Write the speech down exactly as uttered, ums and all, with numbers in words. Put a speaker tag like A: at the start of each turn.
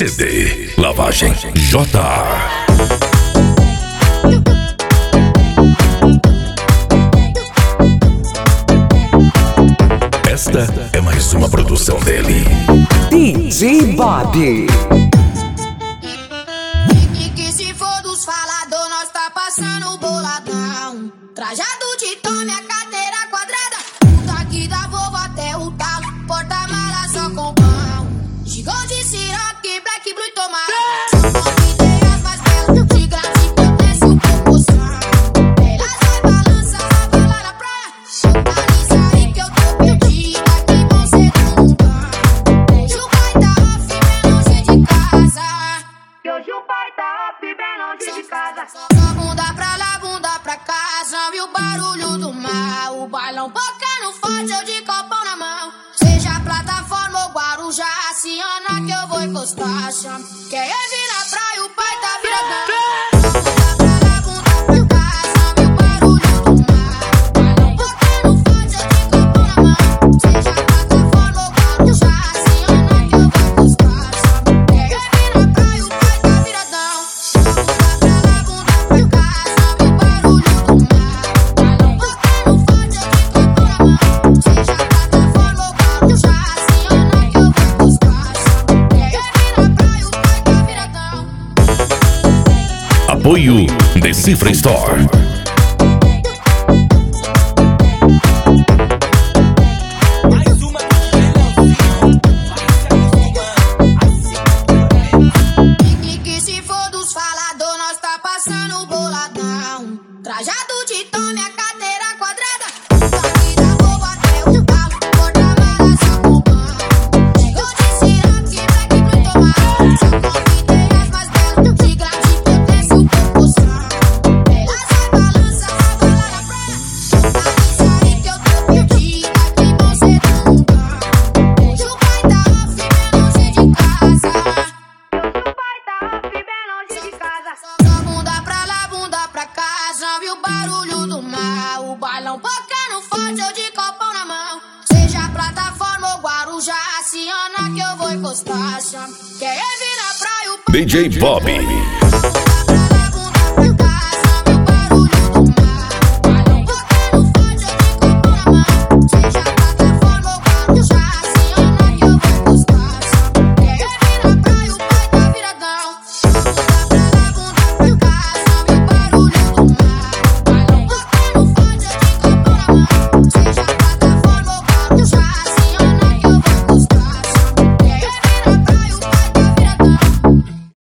A: C D Lavagem J. Esta é mais uma produção dele,
B: D J Bobby.
C: E que se for dos falador, nós tá passando boladão. Trajado de tome, a cadeira quadrada. Puta que da Volvo até o talo. Porta-mala só com pão. Gigão de Ciroc, Black Blue e tomate. São ideias mais belas, de graça que eu desço proporção. Ela sai balança, bala na praia. Localiza aí que eu tô perdida, que vão ser tão. Hoje o pai tá off, bem longe de casa. Que hoje o pai tá off, bem longe de casa. Só bunda pra lá, bunda pra cá. Já viu o barulho do mar. O bailão bocando forte, eu de copão na mão. Seja plataforma ou Guarujá, Ciana que eu vou encostar. Chama. Quem é vir na praia, o pai tá viradão. Só bunda pra lá, bunda pra cá. Já viu o barulho do mar. O bailão bocando forte, eu de copão na mão. Seja plataforma ou Guarujá, Ciana que eu vou encostar. Chama. Quem é vir na praia, o pai tá viradão. Só bunda pra lá, bunda pra cá. Já viu o barulho do mar. O bailão bocando forte, eu de copão na mão. Seja plataforma ou Guarujá, Ciana que eu vou encostar. Chama. Quem é vir na praia, o pai tá viradão.
A: Apoio Decifra Store.
D: Mais uma do Leãozinho, vai se acostumando assim.
C: E que se for dos falador, nós tá passando boladão. Trajado de tome, a cadeira quadrada. Daqui da Volvo até o talo. Porta-mala só com pão. Gigão de Ciroc, Black Blue e tomate. São ideias mais belas, de graça que eu desço proporção. Ela sai balança, bala na praia. Localiza aí que eu tô perdida, que vão ser tão. Hoje o pai tá off, bem longe de casa. Pai tá off, bem longe de casa. Só bunda pra lá, bunda pra cá. Já viu o barulho do mar. O bailão bocando forte, eu de copão na mão. Seja plataforma ou Guarujá, Ciana que eu vou encostar. Chama. Quem é vir na praia, o pai
A: D J Bobby.
C: tá viradão.